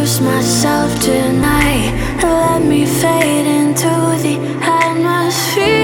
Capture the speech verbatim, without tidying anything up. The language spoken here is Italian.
lose myself tonight. Let me fade into the atmosphere.